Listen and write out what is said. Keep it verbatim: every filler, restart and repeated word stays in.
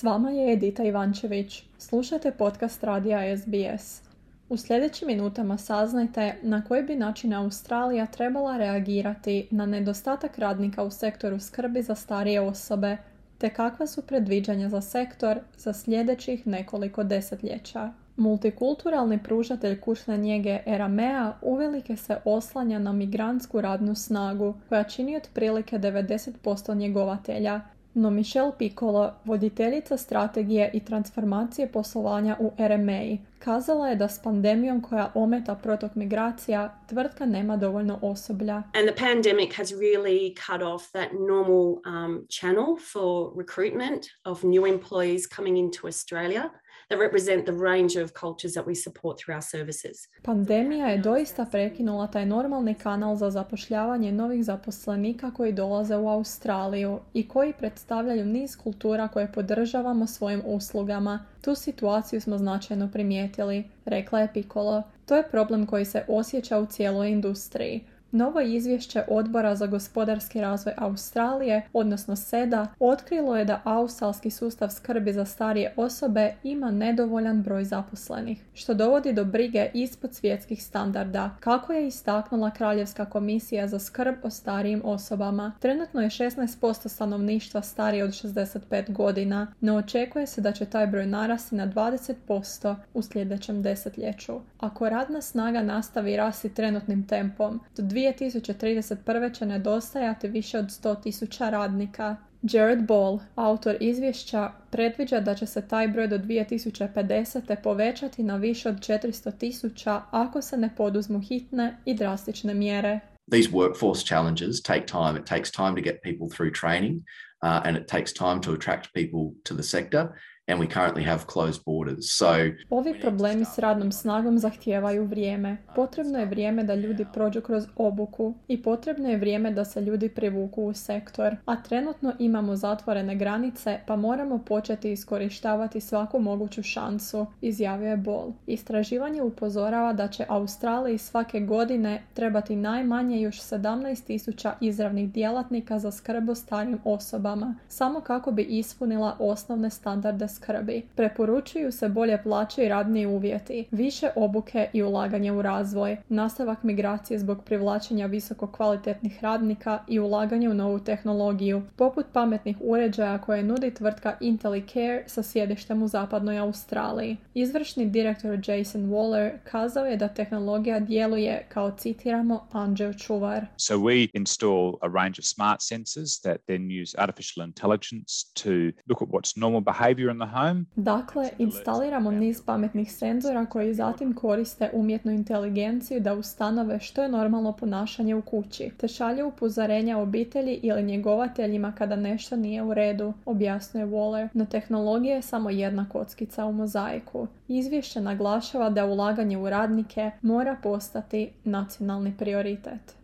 S vama je Edita Ivančević. Slušajte podcast radija S B S. U sljedećim minutama saznajte na koji bi način Australija trebala reagirati na nedostatak radnika u sektoru skrbi za starije osobe, te kakva su predviđanja za sektor za sljedećih nekoliko desetljeća. Multikulturalni pružatelj kućne njege Eramea uvelike se oslanja na migrantsku radnu snagu, koja čini otprilike devedeset posto njegovatelja, no Michelle Piccolo, voditeljica strategije i transformacije poslovanja u Eramei, kazala je da s pandemijom koja ometa protok migracija, tvrtka nema dovoljno osoblja. And the pandemic has really cut off that normal um, channel for recruitment of new employees coming into Australia that represent the range of cultures that we support through our services. Pandemija je doista prekinula taj normalni kanal za zapošljavanje novih zaposlenika koji dolaze u Australiju i koji predstavljaju niz kultura koje podržavamo svojim uslugama. Tu situaciju smo značajno primijetili, rekla je Piccolo. To je problem koji se osjeća u cijeloj industriji. Novo izvješće Odbora za gospodarski razvoj Australije, odnosno seda, otkrilo je da australski sustav skrbi za starije osobe ima nedovoljan broj zaposlenih, što dovodi do brige ispod svjetskih standarda, kako je istaknula Kraljevska komisija za skrb o starijim osobama. Trenutno je šesnaest posto stanovništva starije od šezdeset pet godina, no očekuje se da će taj broj narasti na dvadeset posto u sljedećem desetljeću. Ako radna snaga nastavi rasti trenutnim tempom, do dvije tisuće trideset prve će nedostajati više od sto tisuća radnika. Jared Ball, autor izvješća, predviđa da će se taj broj do dvije tisuće pedesete povećati na više od četiristo tisuća ako se ne poduzmu hitne i drastične mjere. These workforce challenges take time. It takes time to get people through training uh, and it takes time to attract people to the sector. And we currently have closed borders. So, Ovi problemi s radnom snagom zahtijevaju vrijeme. Potrebno je vrijeme da ljudi prođu kroz obuku i potrebno je vrijeme da se ljudi privuku u sektor. A trenutno imamo zatvorene granice, pa moramo početi iskorištavati svaku moguću šansu, izjavio je Ball. Istraživanje upozorava da će Australiji svake godine trebati najmanje još sedamnaest tisuća izravnih djelatnika za skrb o starijim osobama, samo kako bi ispunila osnovne standarde skrbi. Preporučuju se bolje plaće i radni uvjeti, više obuke i ulaganje u razvoj, nastavak migracije zbog privlačenja visoko kvalitetnih radnika i ulaganje u novu tehnologiju, poput pametnih uređaja koje nudi tvrtka IntelliCare sa sjedištem u zapadnoj Australiji. Izvršni direktor Jason Waller kazao je da tehnologija djeluje kao, citiramo, anđeo čuvar. So we install a range of smart sensors that then use artificial intelligence to look at what's normal behavior in the home. Dakle, instaliramo niz pametnih senzora koji zatim koriste umjetnu inteligenciju da ustanove što je normalno ponašanje u kući, te šalju upozorenja obitelji ili njegovateljima kada nešto nije u redu, objasnuje Waller. No tehnologija je samo jedna kockica u mozaiku. Izvješće naglašava da ulaganje u radnike mora postati nacionalni prioritet.